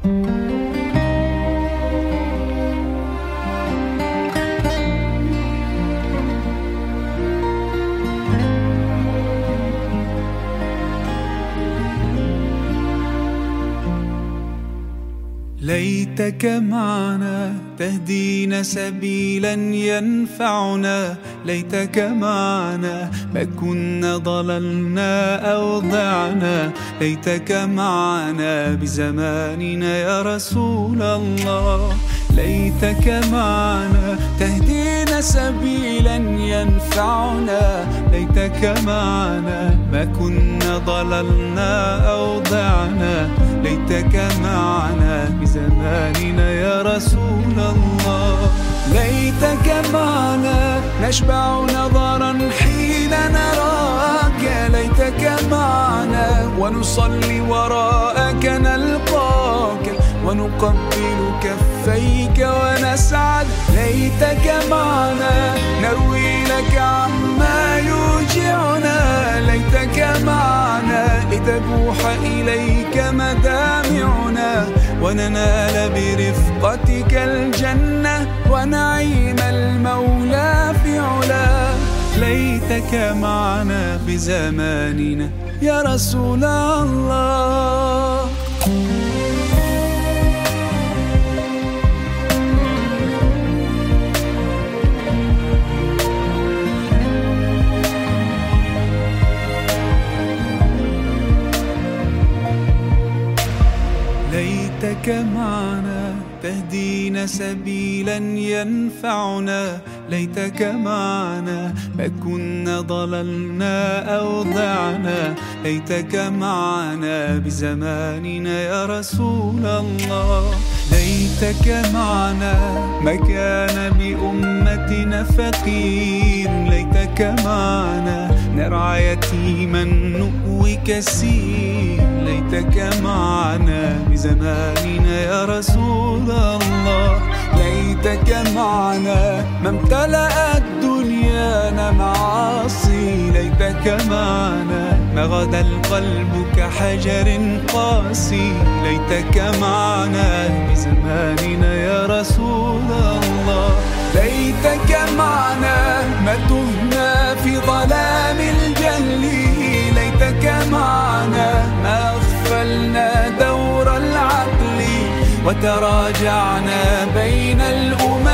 ليتك معنا تهدينا سبيلا ينفعنا، ليتك معنا ما كنا ضللنا أو ضعنا، ليتك معنا بزماننا يا رسول الله. ليتك معنا تهدينا سبيلا ينفعنا، ليتك معنا ما كنا ضللنا أو ضعنا، ليتك معنا بزماننا يا رسول الله. ليتك معنا نشبع نظرا حين نراك، ليتك معنا ونصلي وراءك نلقاك ونقبل كفيك ونسعد، ليتك معنا نروي لك عما يوجعنا، ليتك معنا لتبوح إليك مدامعنا وننال برفقتك الجنة ونعيم المولى في علاه. ليتك معنا بزماننا يا رسول الله. ليتك معنا تهدينا سبيلا ينفعنا، ليتك معنا ما كنا ضللنا أو ضعنا، ليتك معنا بزماننا يا رسول الله. ليتك معنا ما كان بأمتنا فقير، ليتك معنا نرعى يتيما نؤوي كسير، ليتك معنا بزماننا يا رسول الله. ليتك معنا ما امتلأت دنيانا معاصي، ليتك معنا ما غدا القلب كحجر قاسي، ليتك معنا بزماننا يا رسول الله. ليتك معنا ما تهنا في ظلام الجهل، ليتك معنا ما أغفلنا دور العقل وتراجعنا بين الأمم.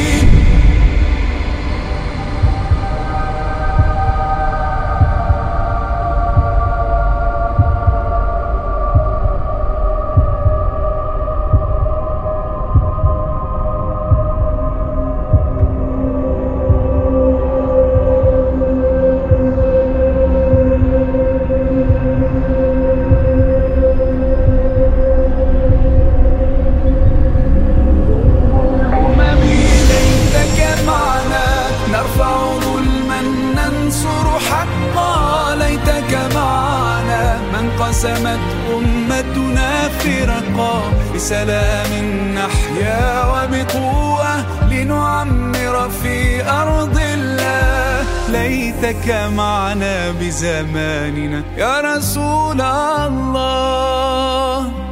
قسمت أمتنا فرقا، بسلام نحيا وبقوة لنعمر في أرض الله. ليتك معنا بزماننا يا رسول الله.